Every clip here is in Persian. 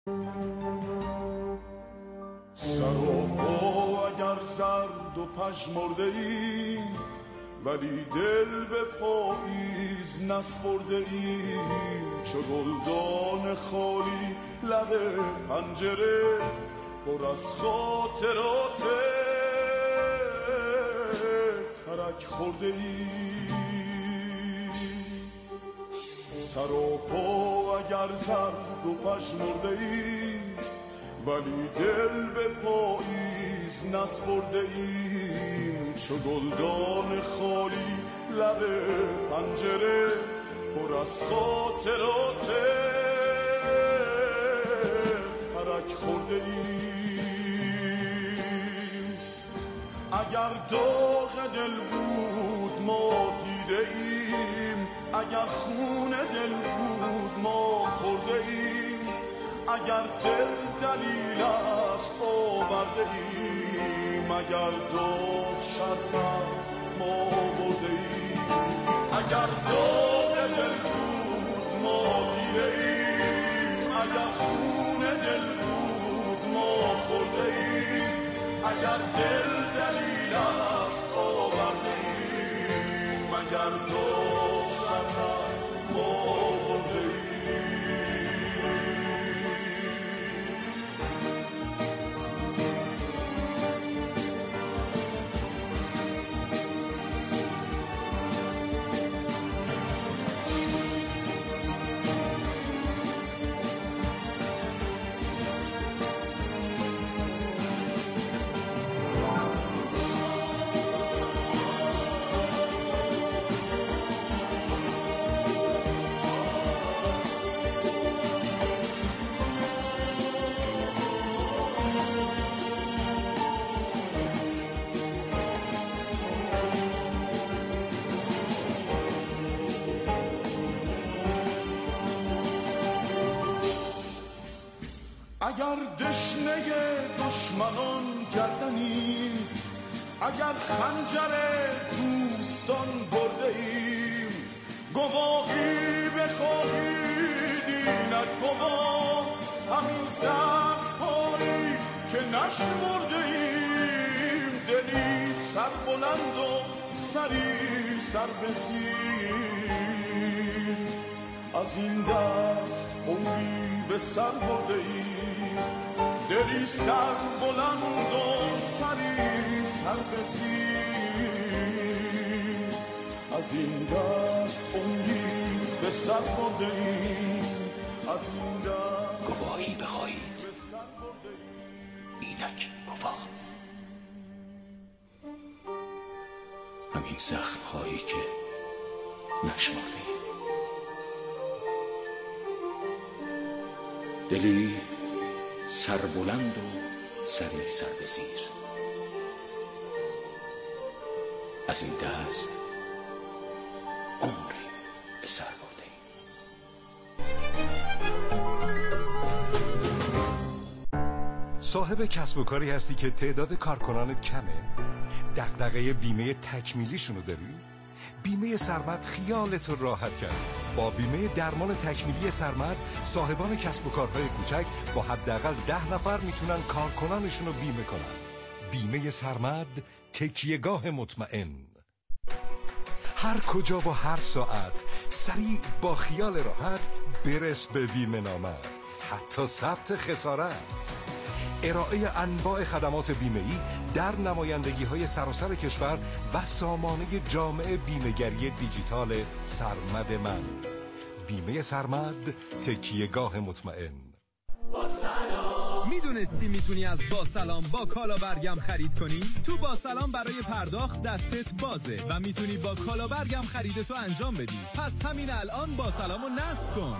سر و پا اگر زرد و پژمرده ای، ولی دل به پاییز نسپرده ای. چو گلدان خالی لب پنجره، پر از خاطرات ترک خورده ای. سر و پا اگر زرد و پژمرده ای، ولی دل به پاییز نسپرده ای. چو گلدان خالی لب پنجره، پر از خاطرات ترک خورده ای. اگر داغ دل بود ما دیده ایم، اگر خون دل بود ما خورده ایم. اگر دل دلیل است آورده ایم، اگر گفت شرط است ما برده ایم. اگر داغ دل بود ما دیده ایم، اگر خون دل بود ما خورده ایم. اگر دل دلیل است آورده ایم، اگر گفت شرط است ما برده ایم. اگر دشنه دشمنان گردنی، اگر خنجر دوستان برده ایم. گواهی بخواهید اینک گواه، همین زخم‌هایی که نشمرده ایم. دلی سر بلند و سری سر بسیر، از این دست عمری به سر برده ایم. دلی سر بلند و سری سر بسیر، از این دست عمری به سر برده ایم. از این دست گواهی بخواهید اینک گواه، همین زخم‌هایی که نشمرده ایم. دلی سر بلند و سری سر به زیر، از این دست عمری به سر برده ایم. صاحب کسب و کاری هستی که تعداد کارکنانت کمه؟ دغدغه بیمه تکمیلیشونو داری؟ بیمه سرمد خیالت رو راحت کرد. با بیمه درمان تکمیلی سرمد، صاحبان کسب و کارهای کوچک با حداقل 10 نفر میتونن کارکنانشون رو بیمه کنن. بیمه سرمد، تکیهگاه مطمئن. هر کجا و هر ساعت سریع با خیال راحت برس به بیمه نامت، حتی ثبت خسارت. ارائه انواع خدمات بیمه‌ای در نمایندگی‌های سراسر کشور و سامانه جامع بیمه‌گری دیجیتال سرمد من. بیمه سرمد، تکیهگاه مطمئن. میدونستی میتونی از با سلام با کالا برگم خرید کنی؟ تو با سلام برای پرداخت دستت بازه و میتونی با کالا برگم خریدتو انجام بدی. پس همین الان با سلامو نصب کن.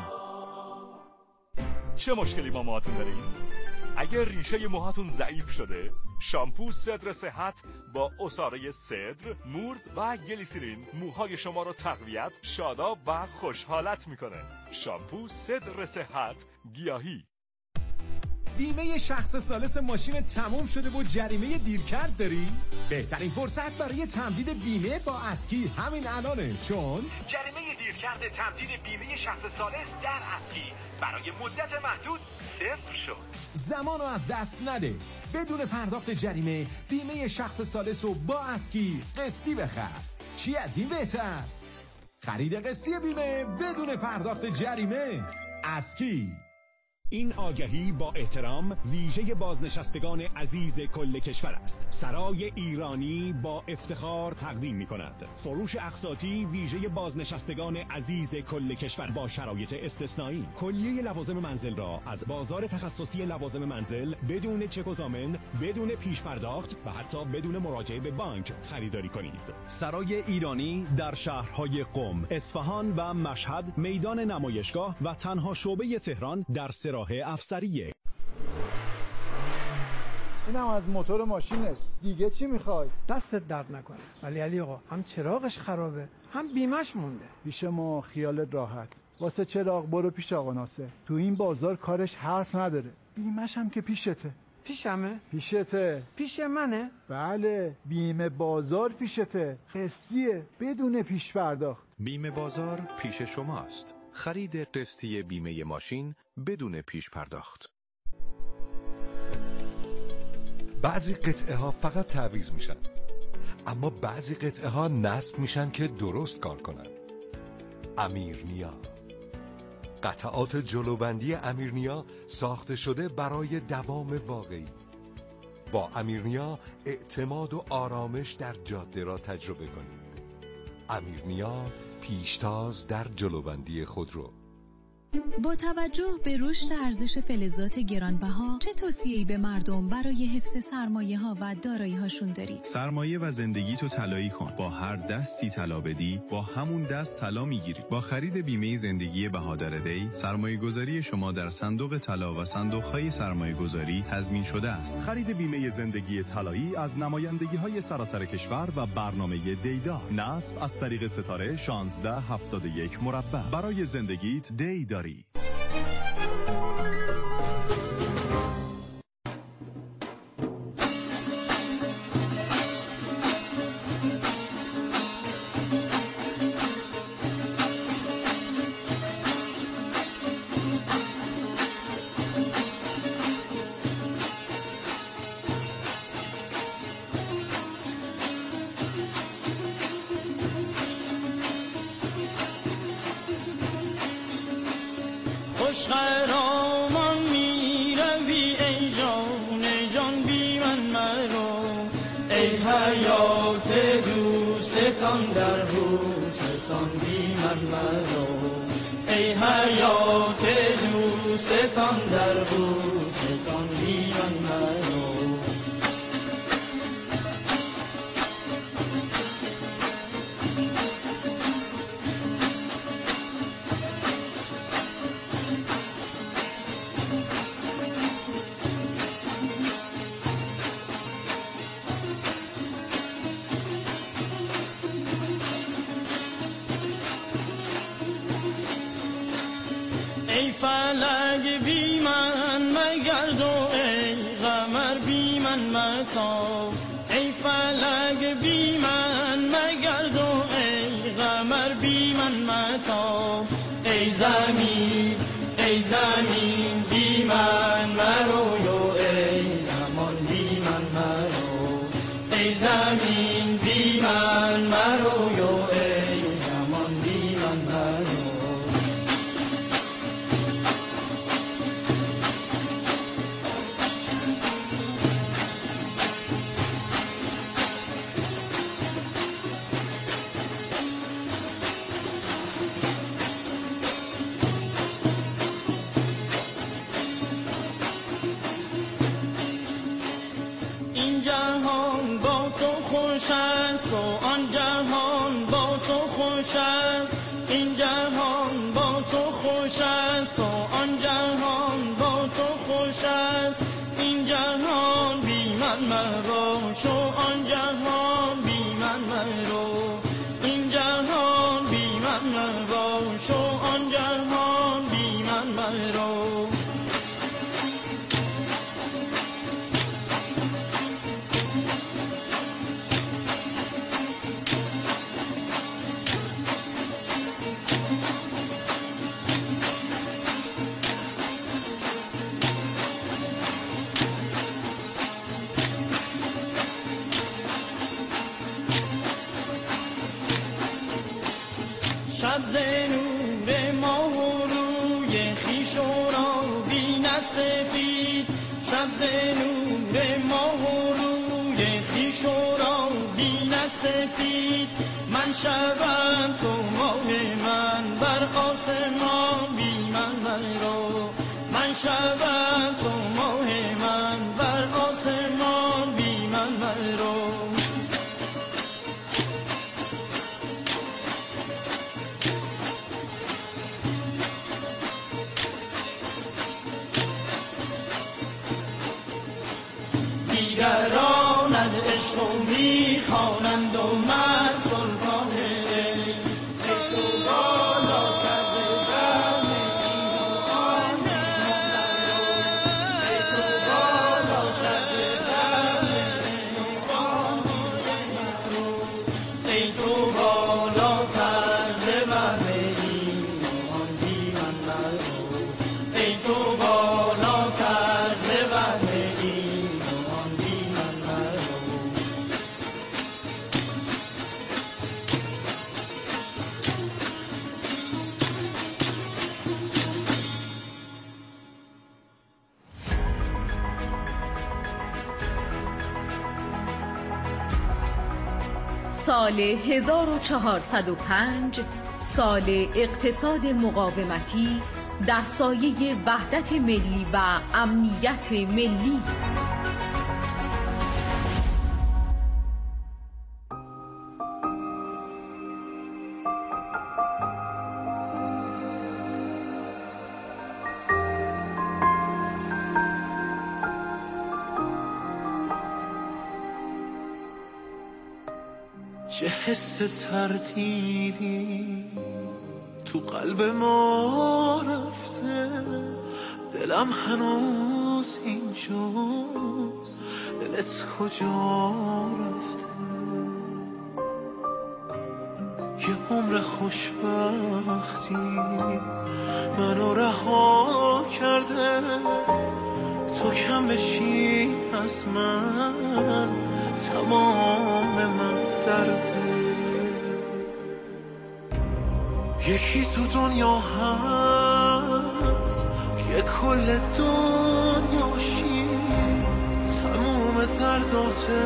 چه مشکلی با موهاتون دارین؟ اگر ریشه موهاتون ضعیف شده، شامپو صدر صحت با عصاره صدر، مورد و گلیسرین موهای شما رو تقویت، شاداب و خوشحالت میکنه. شامپو صدر صحت گیاهی. بیمه شخص ثالث ماشین تموم شده و جریمه دیرکرد داری؟ بهترین فرصت برای تمدید بیمه با اسکی همین الانه، چون جریمه دیرکرد عملکرد تمدید بیمه شخص ثالث در اسکی برای مدت محدود صفر شد. زمانو از دست نده. بدون پرداخت جریمه بیمه شخص ثالث رو با اسکی قسطی بخر. چی از این بهتر؟ خرید قسطی بیمه بدون پرداخت جریمه. اسکی. این آگهی با احترام ویژه بازنشستگان عزیز کل کشور است. سرای ایرانی با افتخار تقدیم می کند فروش اقساطی ویژه بازنشستگان عزیز کل کشور با شرایط استثنایی. کلیه لوازم منزل را از بازار تخصصی لوازم منزل بدون چک و ضامن، بدون پیش پرداخت و حتی بدون مراجعه به بانک خریداری کنید. سرای ایرانی در شهرهای قم، اصفهان و مشهد، میدان نمایشگاه و تنها شعبه تهران در سرای افسریه. اینم از موتور ماشینه. دیگه چی میخوای؟ دستت درد نکنه. ولی علی آقا هم چراغش خرابه هم بیمش مونده. پیش ما خیالت راحت. واسه چراغ برو پیش آقا ناصر. تو این بازار کارش حرف نداره. بیمش هم که پیشته. پیشمه؟ پیشته. پیش منه؟ بله، بیمه بازار پیشته. قسطیه بدون پیش پرداخت. بیمه بازار پیش شماست. خرید قسطی بیمه ماشین بدون پیش پرداخت. بعضی قطعه ها فقط تعویض میشن، اما بعضی قطعه ها نصب میشن که درست کار کنن. امیرنیا، قطعات جلوبندی امیرنیا ساخته شده برای دوام واقعی. با امیرنیا اعتماد و آرامش در جاده را تجربه کنید. امیرنیا، پیشتاز در جلوبندی خودرو. با توجه به رشد ارزش فلزات گرانبها چه توصیه‌ای به مردم برای حفظ سرمایه‌ها و دارایی‌هاشون دارید؟ سرمایه و زندگی تو طلایی کن. با هر دستی طلا بدی با همون دست طلا میگیری. با خرید بیمه زندگی بهادر دی سرمایه‌گذاری شما در صندوق طلا و صندوق‌های سرمایه‌گذاری تضمین شده است. خرید بیمه زندگی طلایی از نمایندگی‌های سراسر کشور و برنامه دیدار. نصب از طریق ستاره 1671 مربع. برای زندگیت دیدار. خوش قهرمان می روی ای جان جان بی من مرو، ای حیات دوستان در بوستان بی من مرو، ای حیات دوستان در بوستان بی من مرو. ای فلک بی من مگرد و ای قمر بی من متاب، ای فلک بی من مگرد و ای قمر بی من متاب، ای زمین بی من مرو و ای زمان بی من مرو، ای زمین بی من مرو و ای زمان بی من مرو. این جهان با تو خوش است و آن جهان با تو خوش است، این جهان با تو خوش است و آن جهان با تو خوش است، این جهان بی من مباش و آن جهان بی من مرو، این جهان بی من مباش و آن جهان بی من مرو. بینت سپید شب نور ماه و روی خویش را بینت سپید من شبم تو ماه من بر آسمان بی من رو من شبم تو ماه من بر آسمان بی من رو دیگران از عشق و میخوانند و من سلطان عشق ای تو بالا کز دم ایمان ای تو بالا کز دم ایمان ای تو بالا کز دم ایمان بی من ای تو بالا کز دم سال 1405 سال اقتصاد مقاومتی در سایه وحدت ملی و امنیت ملی. چه حس تردیدی تو قلب ما رفته دلم هنوز اینجاست دلت کجا رفته یه عمر خوشبختی منو رها کرده تو کم بشی از من تمام من درده یکی تو دنیا هست که کل دنیاشی تمام درداته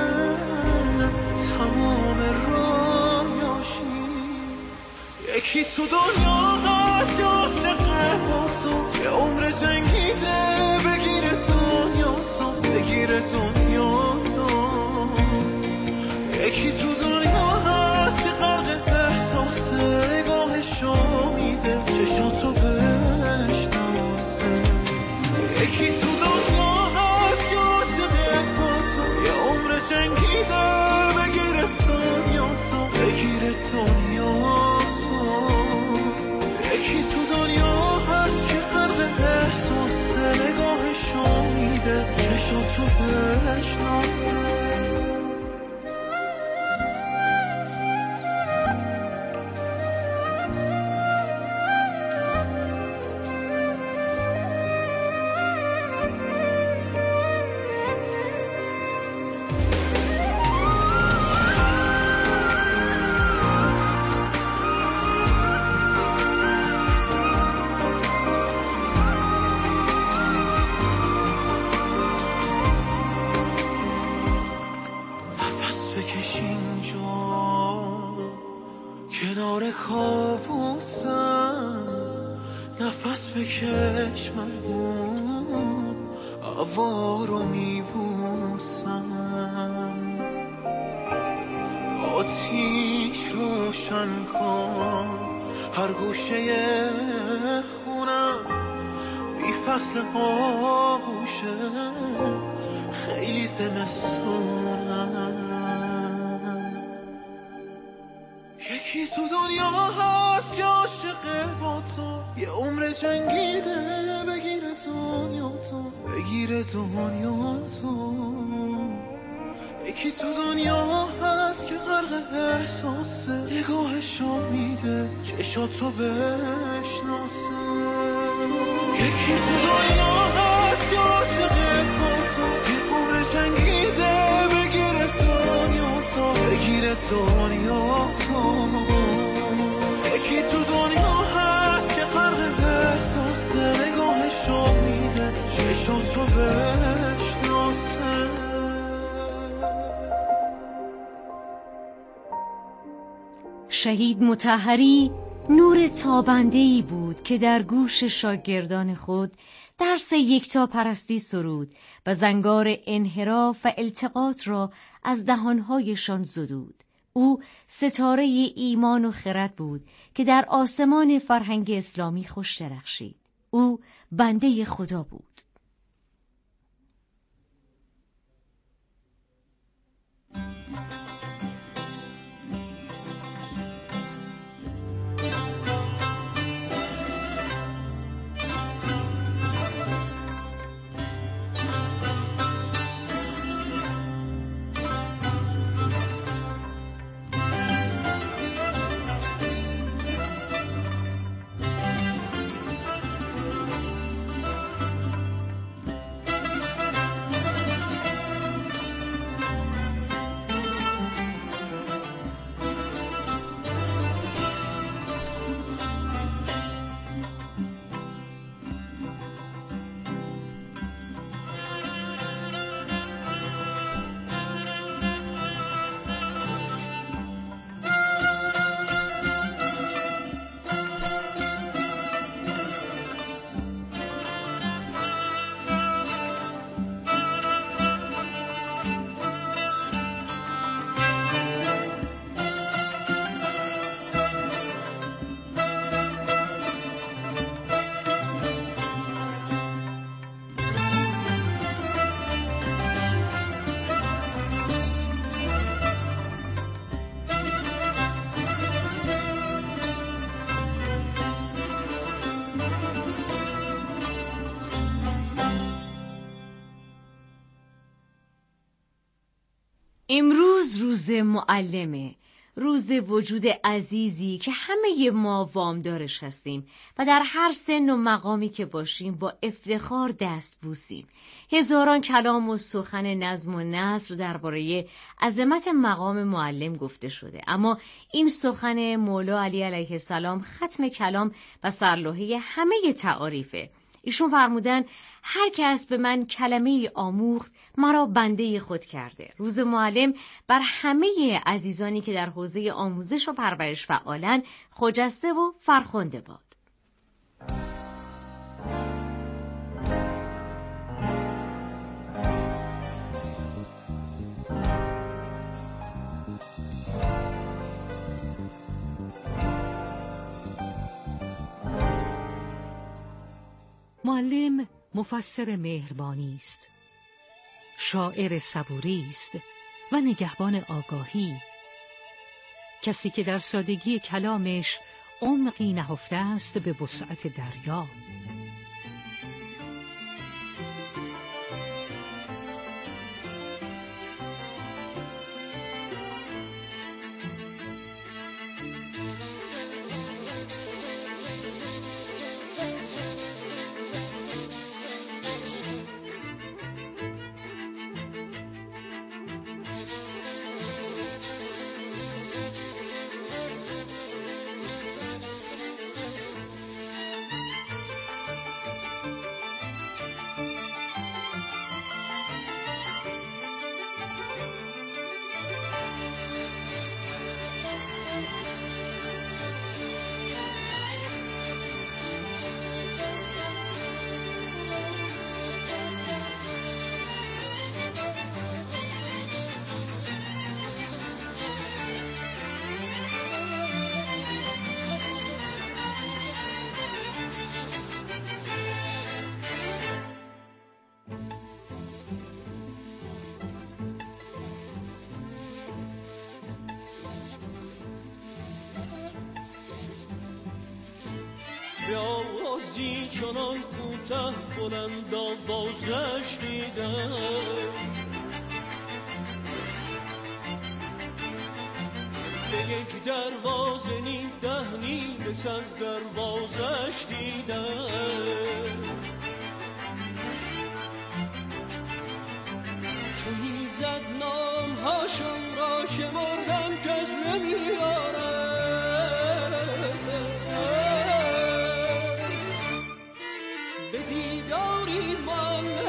تمام رایاشی یکی تو دنیا هست یاسقه بازو که عمر جنگیده بگیره دنیا تو بگیره دنیا تو یکی تو دنیا هست که غرق احساس نگاهشو میده چشاتو بشناسه یکی تو دنیا هست که عاشق بازو یه عمر جنگیده بگیره دنیا تو بگیره دنیا تو یکی تو دنیا هست که غرق احساس نگاهشو میده چشاتو بشناسه کنار کابوسم نفس بکش من هوا رو میبوسم آتیش روشن کن هر گوشه خونم بی فصل آغوشت خیلی زمستونم یکی تو دنیا هست که عاشقه با تو یه عمر جنگیده بگیره دنیا تو بگیره دنیا تو یکی تو دنیا هست که غرق احساسه نگاهشو میده چشاتو بشناسه یکی تو دنیا هست که عاشقه با تو یه عمر جنگیده بگیره دنیا تو بگیره دنیا تو یکی تو دنیا هست که غرق احساس نگاهشو میده چشاتو بشناسه. شهید مطهری نور تابنده‌ای بود که در گوش شاگردان خود درس یکتاپرستی سرود و زنگار انحراف و التقاط را از دهانهایشان زدود. او ستاره ایمان و خرد بود که در آسمان فرهنگ اسلامی خوش درخشید. او بنده خدا بود. امروز روز معلمه، روز وجود عزیزی که همه ما وامدارش هستیم و در هر سن و مقامی که باشیم با افتخار دست بوسیم. هزاران کلام و سخن نظم و نثر درباره عظمت مقام معلم گفته شده، اما این سخن مولا علی علیه السلام ختم کلام و سرلوحه همه تعاریفه. ایشون فرمودن هر کس به من کلمه آموخت مرا بنده خود کرده. روز معلم بر همه عزیزانی که در حوزه آموزش و پرورش فعالن خجسته و فرخنده باد. معلم مفسر مهربانی است، شاعر صبوری است و نگهبان آگاهی، کسی که در سادگی کلامش عمقی نهفته است به وسعت دریا. به آوازی چنان کوته بلند آوازش دیدم، به یک دروازه نیم دهنی به سر دروازش دیدم. چون زد نام هاشون را شمردم کس نمیارم، به دیداری من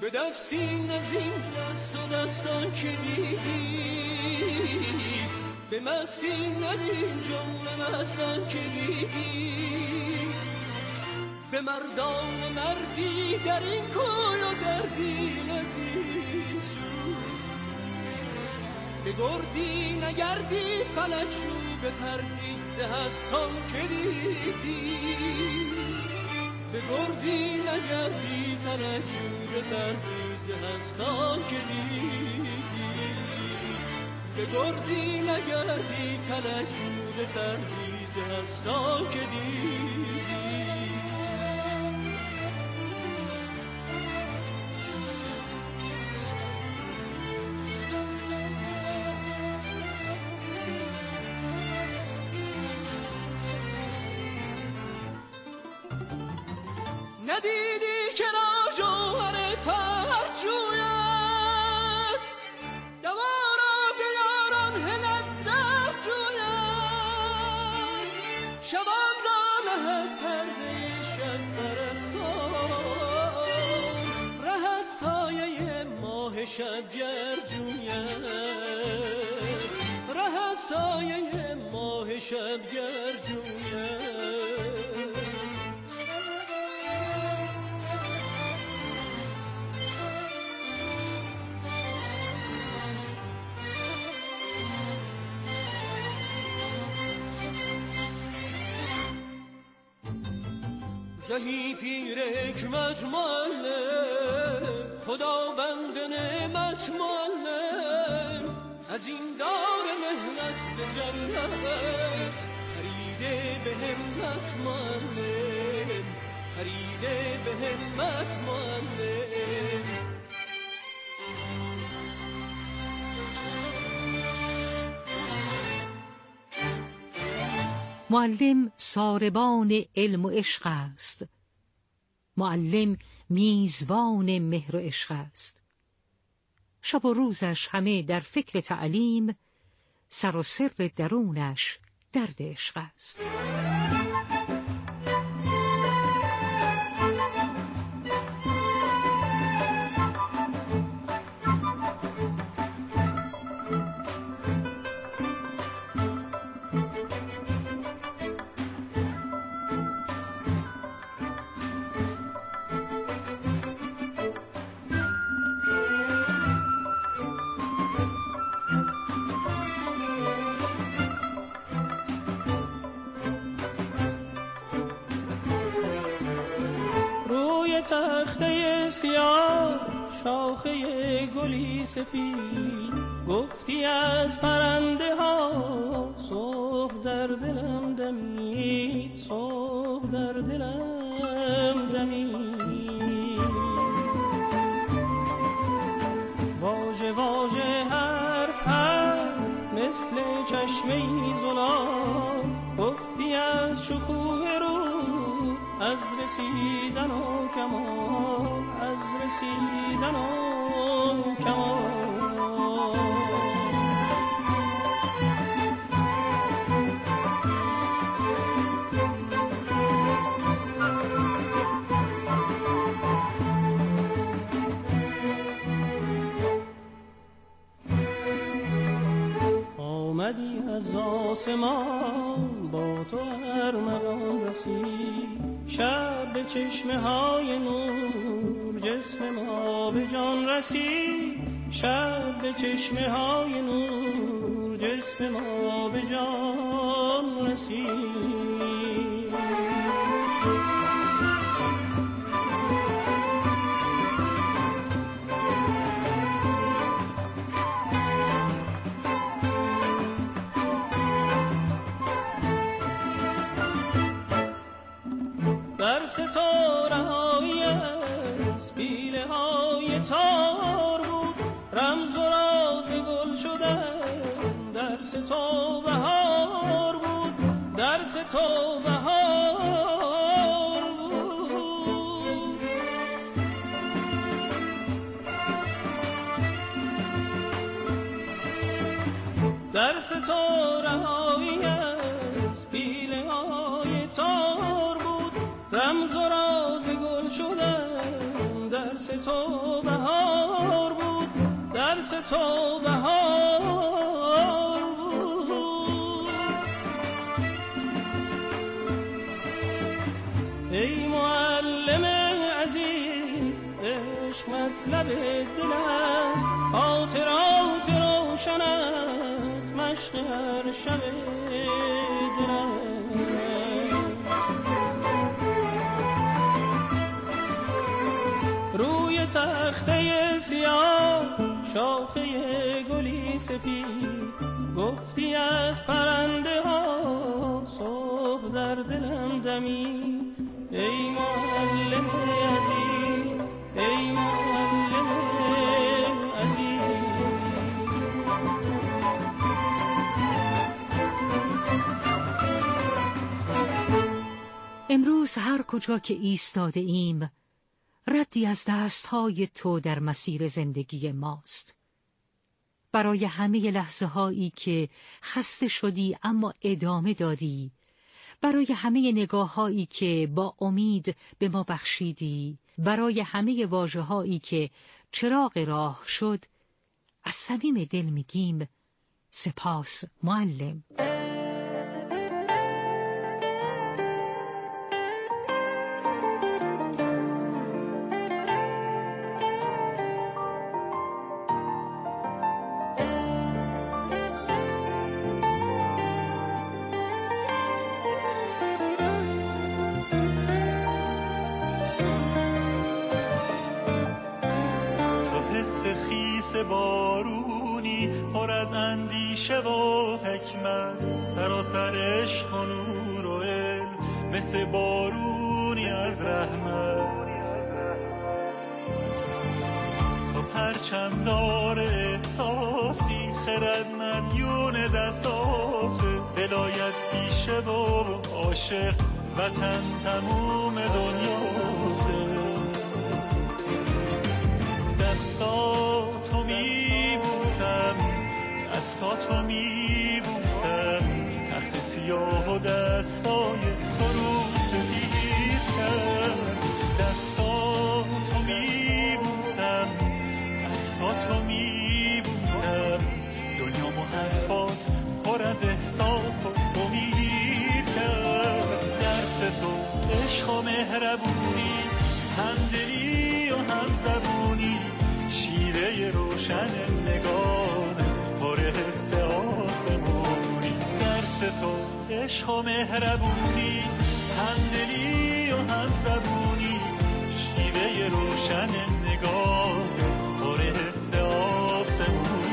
به دستین از این دست و دستان که دیدی، به مستین از این جمله مستان که دیدی، به مردان مردی در این کوی و در دین عزیزو، به گردی نگردی فلک رو به فردی زهستان که دیدی، به گردی نگردی فلک رو به فردی زهستان که دیدی، به گردی نگردی فلک رو به فردی زهستان که دیدی. ندیدی که را جوهر فرد جوید، دوارا به یاران هلت در جوید، شبان را نهد پرده شب برستان، ره از سایه ماه شبگر جوید، ره از سایه ماه شبگر جوید. زهی پیر حکمت معلم، خداوند نعمت معلم، از این دار مهنت به جنت خریده به همت معلم، خریده به همت معلم. معلم ساربان علم و عشق است، معلم میزبان مهر و عشق است. شب و روزش همه در فکر تعلیم، سر و سر درونش درد عشق است. تخته سیاه شاخه گلی سفید، گفتی از پرنده ها صبح در دلم دمید، صبح در دلم دمید. واژه واژه حرف حرف مثل چشمه زلال، گفتی از شکوه رو از رسیدن و کمال، از رسیدن و کمال. آمدی از آسمان با تو ارمغان رسید، شب به چشمه های نور جسم ما به جان رسید، شب به چشمه های نور جسم ما به جان رسید. در ستاره های از پیله های تار بود، رمز و راز گل شدن در ستو بهار بود، در ستو بهار بود. در ستاره های از پیله های تار بود، رمز و راز گل شدن در ستو بهار بود، درس تو بهار بود. ای معلم عزیز عشق مطلب دل است، خاطرات روشنت مشق هر شب دل است. روی تخته سیاه شاخه گلی سپید، گفتی از پرنده ها صبح در دلم دمی. ای معلم عزیز، ای معلم عزیز. امروز هر کجا که ایستاده ایم ردی از دستهای تو در مسیر زندگی ماست. برای همه لحظه هایی که خسته شدی اما ادامه دادی، برای همه نگاه هایی که با امید به ما بخشیدی، برای همه واژه هایی که چراغ راه شد، از صمیم دل میگیم سپاس معلم. بارونی پر از اندیشه و حکمت، سراسر عشق و نور و علم، مثل بارونی از رحمت. تو پرچمدار احساسی، خرد مدیون دستات، ولایت پیشه و عاشق، وطن تموم دنیاته. دستاتو میبوسم، دستاتو میبوسم، تخت سیاه و دستای تو رو سفید کرد. دستاتو میبوسم، دستاتو میبوسم، دنیا و حرفات پر از احساس و امید کرد. درس تو عشق و مهربونی، همدلی و همزبونی، شیوه روشن نگاه پر حس آسمونی. درس تو عشق و مهربونی، همدلی و همزبونی، شیوه روشن نگاه پر حس آسمونی.